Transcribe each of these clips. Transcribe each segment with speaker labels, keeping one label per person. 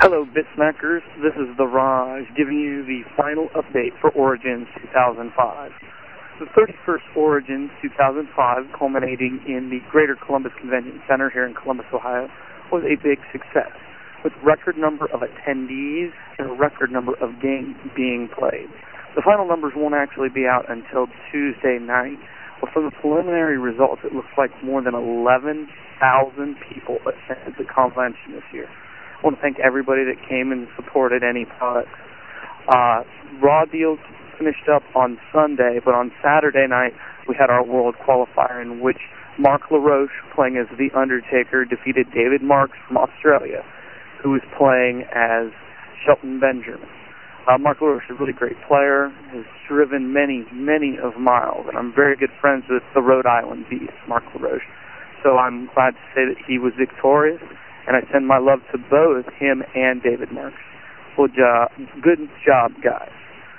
Speaker 1: Hello, Bitsmackers. This is The Raj giving you the final update for Origins 2005. The 31st Origins 2005, culminating in the Greater Columbus Convention Center here in Columbus, Ohio, was a big success, with a record number of attendees and a record number of games being played. The final numbers won't actually be out until Tuesday night, but from the preliminary results, it looks like more than 11,000 people attended the convention this year. I want to thank everybody that came and supported any products. Raw Deals finished up on Sunday, but on Saturday night we had our World Qualifier in which Mark LaRoche, playing as The Undertaker, defeated David Marks from Australia, who was playing as Shelton Benjamin. Mark LaRoche is a really great player, has driven many, many of miles, and I'm very good friends with the Rhode Island Beast, Mark LaRoche. So I'm glad to say that he was victorious, and I send my love to both him and David Marks. Good job, guys.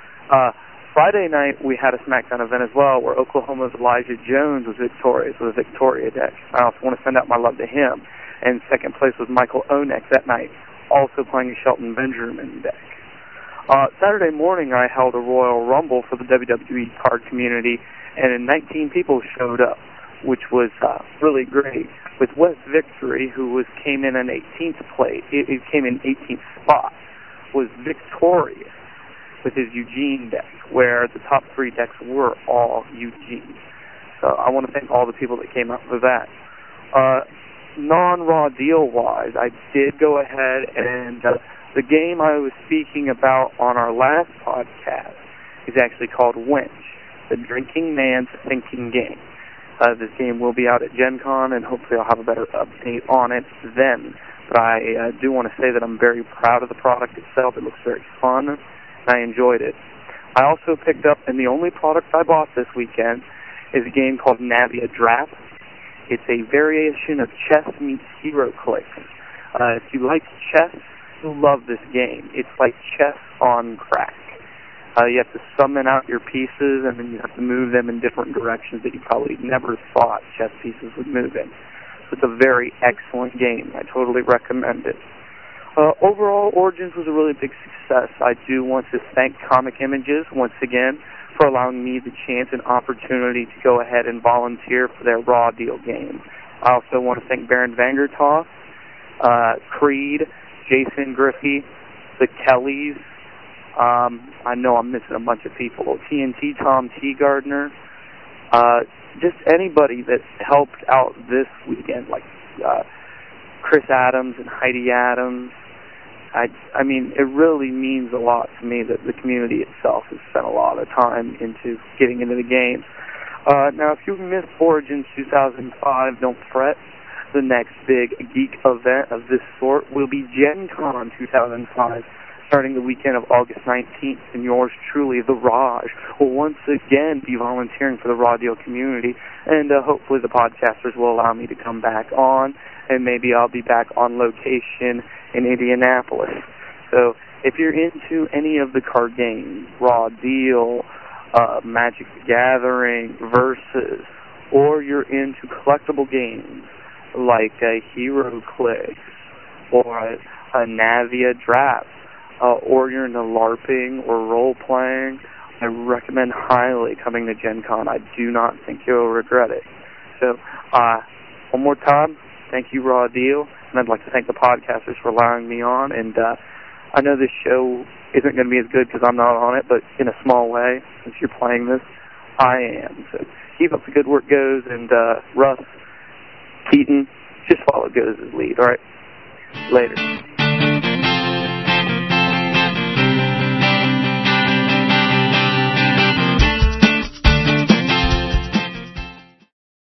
Speaker 1: Friday night, we had a SmackDown event as well, where Oklahoma's Elijah Jones was victorious with a Victoria deck. I also want to send out my love to him. And second place was Michael Onek that night, also playing a Shelton Benjamin deck. Saturday morning, I held a Royal Rumble for the WWE card community, and 19 people showed up, which was really great. With Wes Victory, who came in an 18th place, it came in 18th spot, was victorious with his Eugene deck, where the top 3 decks were all Eugene. So I want to thank all the people that came out for that. Non-Raw deal-wise, I did go ahead and the game I was speaking about on our last podcast is actually called Wench, the Drinking Man's Thinking Game. This game will be out at Gen Con, and hopefully I'll have a better update on it then. But I do want to say that I'm very proud of the product itself. It looks very fun, and I enjoyed it. I also picked up, and the only product I bought this weekend is a game called Navia Draft. It's a variation of chess meets HeroClix. If you like chess, you'll love this game. It's like chess on crack. You have to summon out your pieces, and then you have to move them in different directions that you probably never thought chess pieces would move in. So it's a very excellent game. I totally recommend it. Overall, Origins was a really big success. I do want to thank Comic Images once again for allowing me the chance and opportunity to go ahead and volunteer for their Raw Deal game. I also want to thank Baron Vangertoff, Creed, Jason Griffey, the Kellys. I know I'm missing a bunch of people. TNT, Tom T. Gardner. Just anybody that helped out this weekend, like Chris Adams and Heidi Adams. I mean, it really means a lot to me that the community itself has spent a lot of time into getting into the game. Now, if you missed Origins 2005, don't fret. The next big geek event of this sort will be Gen Con 2005, starting the weekend of August 19th, and yours truly, The Raj, will once again be volunteering for the Raw Deal community, and hopefully the podcasters will allow me to come back on, and maybe I'll be back on location in Indianapolis. So if you're into any of the card games, Raw Deal, Magic the Gathering, Versus, or you're into collectible games like a HeroClix or a Navia Draft, or you're into LARPing or role-playing, I recommend highly coming to Gen Con. I do not think you'll regret it. So, one more time, thank you, Raw Deal, and I'd like to thank the podcasters for allowing me on, and I know this show isn't going to be as good because I'm not on it, but in a small way, since you're playing this, I am. So keep up the good work, Goes, and Russ, Keaton, just follow Goes' lead, all right? Later.